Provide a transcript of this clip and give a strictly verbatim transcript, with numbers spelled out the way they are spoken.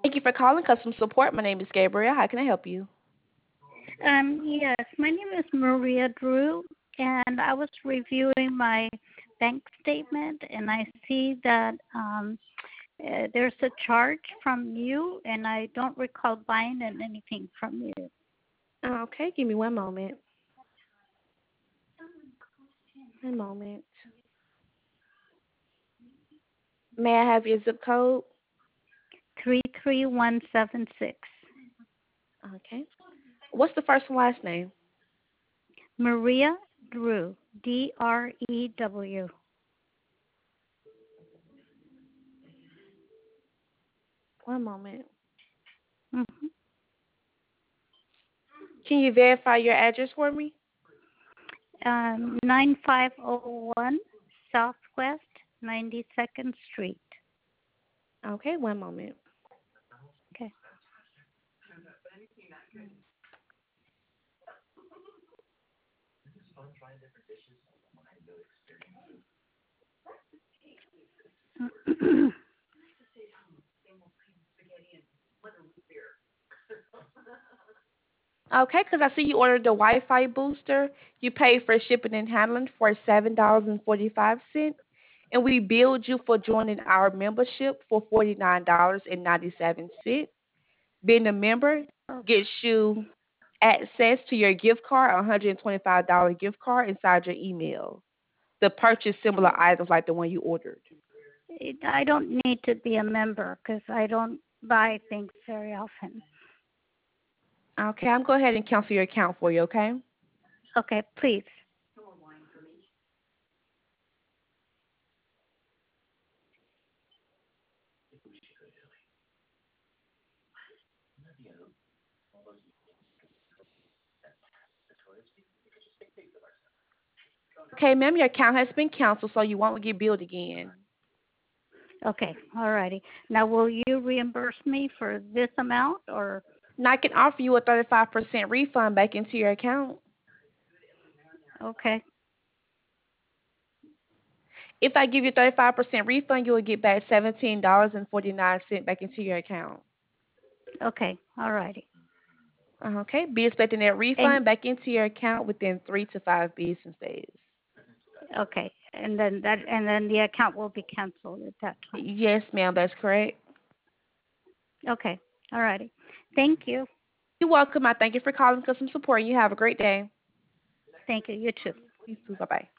Thank you for calling customer support. My name is Gabriel. How can I help you? Um, yes, my name is Maria Drew, and I was reviewing my bank statement, and I see that um, uh, there's a charge from you, and I don't recall buying anything from you. Okay, give me one moment. One moment. May I have your zip code? three three one seven six. Okay. What's the first and last name? Maria Drew, D R E W. One moment. Mm-hmm. Can you verify your address for me? Um, nine five oh one Southwest ninety-second Street. Okay, one moment. Okay. Okay, because I see you ordered the Wi-Fi booster. You paid for shipping and handling for seven dollars and forty-five cents, and we billed you for joining our membership for forty-nine dollars and ninety-seven cents. Being a member gets you access to your gift card, a one hundred twenty-five dollars gift card inside your email to purchase similar items like the one you ordered. It, I don't need to be a member because I don't buy things very often. Okay, I'm going to go ahead and cancel your account for you, okay? Okay, please. Okay, ma'am, your account has been canceled, so you won't get billed again. Okay, all righty. Now, will you reimburse me for this amount or? Now, I can offer you a thirty-five percent refund back into your account. Okay, If I give you thirty-five percent refund, you will get back seventeen dollars and forty-nine cents back into your account. okay, all righty. Okay, be expecting that And refund back into your account within three to five business days. okay, and then that, and then the account will be canceled at that time. Yes, ma'am, that's correct. Okay, all righty. Thank you. You're welcome. I thank you for calling customer support. You have a great day. Thank you. You too. You too. Bye bye.